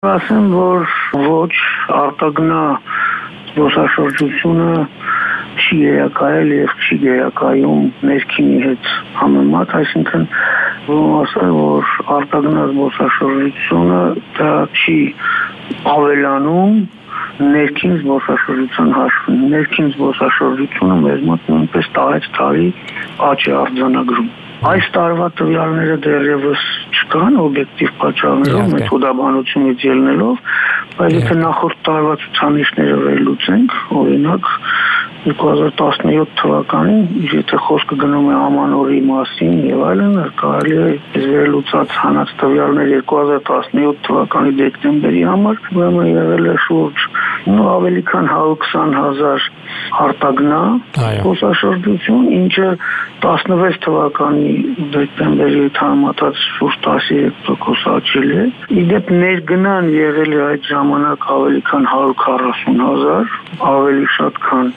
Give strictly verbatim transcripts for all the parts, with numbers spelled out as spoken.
Ասեմ, որ ոչ արտագնա զբոսաշրջությունը չի երակայել և չի երակայում ներքինի հետ համեմատ, այսինքն որում ասել, որ արտագնա զբոսաշրջությունը դա չի ավելանում ներքին զբոսաշրջության հաշվին։ Ներքին զբոսաշրջությունը մեզ մոտ նույնպես տարեց տարի աճ է արձանագրում։ Այս տարվա տվյալները դեռևս չկան օբյեկտիվ պատճառներով, մեթոդաբանությունից ելնելով, բայց եթե նախորդ տարվա ցուցանիշները վերլուծենք, օրինակ երկու հազար տասնյոթ թվականին, եթե խոսքը գնում է ամանորի մասին եւ այլն, կարելի է վերլուծած հանած տվյալներ երկու հազար տասնյոթ թվականի դեկտեմբերի համար, ուրեմն եղել է շուրջ նո ավելի քան հարյուր քսան հազար արտագնա զբոսաշրջություն, ինչը տասնվեց թվականի դեկտեմբերի հետ համեմատած շուրջ տասներեք տոկոս աճել է։ Իդեպ ներգնան եղել է այդ ժամանակ ավելի քան հարյուր քառասուն հազար, ավելի շատ քան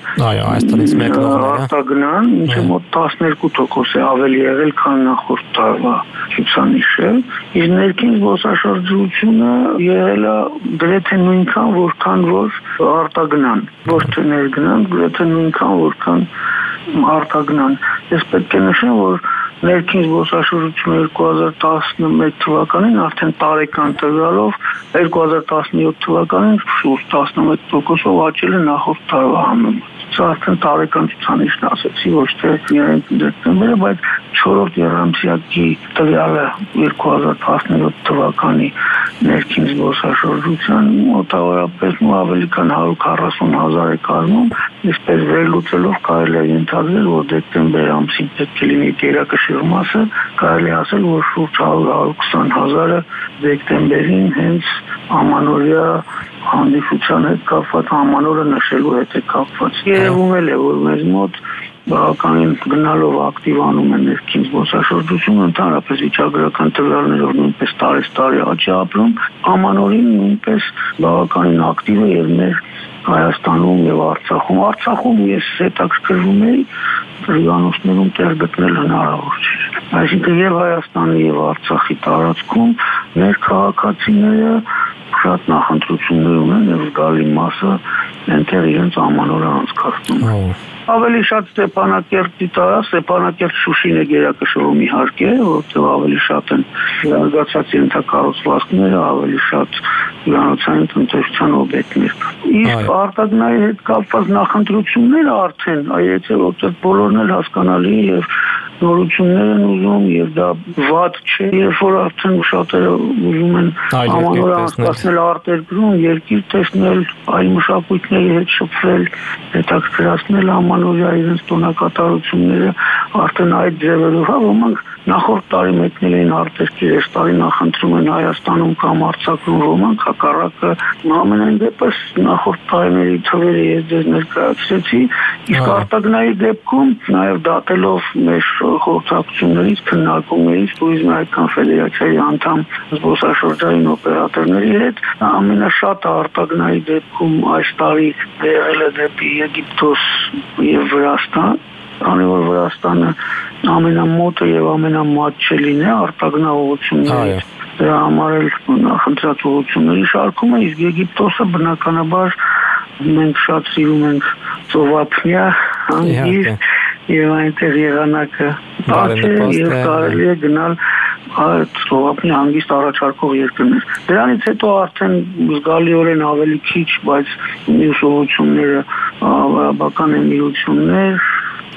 արտագնան, ինչը մոտ տասներկու տոկոս է ավելի եղել, քան նախորդ տարվա ցուցանիշը։ Իսկ ներքին զբոսաշրջությունը եղել է գրեթե նույնքան, որքան որ արտագնան, ոչ թե ներգնան, գրեթե նույնքան, որքան արտագնան։ Ես պետք է նշեմ, որ ներքին զբոսաշրջությունը երկու հազար տասնմեկ թվականին արդեն տարեկան տվյալով, երկու հազար տասնյոթ թվականին շուրջ տասնմեկ տոկոսով աճել է նախորդ տարվա համեմատ։ Սա արդեն տարեկան ցուցանիշն ասեցի, ոչ թե դեկտեմբերը, բայց չորրորդ եռամսյակի տվյալը երկու հազար տասնյոթ թվականի ներքին զբոսաշրջության մոտավորապես ավելի քան հարյուր քառասուն հազար է կազմում, այսպես վերլուծելով կարելի է ենթադրել, որ դեկտեմբեր ամսին պետք է լինի գերակշիռ մասը, կարելի է ասել, որ շուրջ հարյուր հարյուր քսան հազարը դեկտեմբերին հենց ամանորյա հանդիպության հետ կապված, ամանորը նշելու հետ է կապված։ Երևում է, որ մեզ մոտ բավականին գնալով ակտիվանում է ներքին զբոսաշրջությունը, ընդհանրապես վիճակագրական տվյալներով նույնպես տարեց տարի աճ է ապրում, ամանորին նույնպես բավականին ակտիվ է եւ մեր Հայաստանում եւ Արցախում։ Արցախում ես հետաքրքրվում էի, հյուրանոցներում տեղ գտնել հնարավոր չէ։ Այսինքն եւ Հայաստանի եւ Արցախի տարածքում մեր քաղաքացիները շատ նախընտրություններ ունեն եւ զգալի մասը այնտեղ իրենց ամանորը անցկացնում։ Ավելի շատ Ստեփանակերտի տարա, Ստեփանակերտ Շուշին է գերակշռում իհարկե, որտեղ ավելի շատ են զարգացած ենթակառուցվածքները, ավելի շատ հյուրանոցային տնտեսության օբյեկտներ։ Իսկ արտագնայի հետ կապված նախընտրությունները արդեն, եթե որտեղ բոլորն էլ հասկանալի եւ նորություններ են ուզում եւ դա վատ չէ, երբ որ արդեն շատերը ուզում են ամանորը անցկացնել արտերկրում, երկիր տեսնել, այլ մշակույթների հետ շփվել, հետաքրքրացնել ամանորյա իրենց տոնակատարությունները, արդեն այդ ձևերով, հա, ոմանք նախորդ տարի մեկնել էին արտերկիր, այս տարի նախընտրում են Հայաստանում կամ Արցախում, ոմանք հակառակը, ամենայն դեպս նախորդ տարիների թվերը ես ձեզ ներկայացրեցի, իսկ արտագնայի դեպքում նաեւ դատելով մեր խորհրդակցություններից, քննարկումներից, Տուրիզմի հայկական ֆեդերացիայի անդամ զբոսաշրջային օպերատորների հետ, ամենաշատը արտագնայի դեպքում այս տարի եղել է դեպի Եգիպտոս եւ Վրաստան, քանի որ Վրաստանը ամենամոտը եւ ամենամատչելին է արտագնա ուղղություններից, դրա համար էլ նախընտրած ուղղությունների շարքում է, իսկ Եգիպտոսը բնականաբար մենք շատ սիրում ենք ծովափնյա հանգիստ եւ այնտեղ եղանակը բաց է եւ կարելի է գնալ այդ ծովափնյա հանգիստ առաջարկող երկրներ։ Դրանից հետո արդեն զգալիորեն ավելի քիչ, բայց մյուս ուղղությունները Արաբական Էմիրություններ,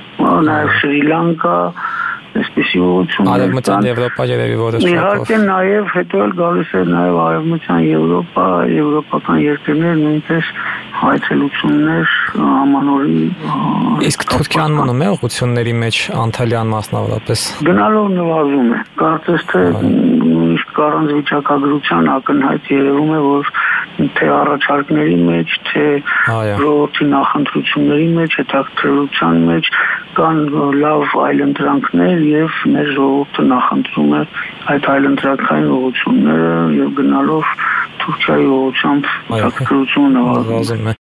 նաեւ Շրի Լանկա, այսպեսի ուղղություններ։ Արևմտյան Եվրոպա երևի որոշ չափով։ Իհարկե նաեւ հետո էլ գալիս է նաեւ Արևմտյան Եվրոպա, եվրոպական երկրներ նույնպես հայցելություններ ամանորի։ Իսկ Թուրքիան մնում է ուղղությունների մեջ Անտալիան մասնավորապես։ Գնալով նվազում է։ Կարծես թե նույնիսկ առանց վիճակագրության ակնհայտ երևում է, որ թե առաջարկների մեջ, թե ժողովրդի նախընտրությունների մեջ, հետաքրքրության մեջ կան լավ այլընտրանքներ եւ մեր ժողովուրդը նախընտրում է այդ այլընտրանքային ուղղությունները եւ գնալով Թուրքիայի ուղղությամբ հետաքրքրությունը նվազում է։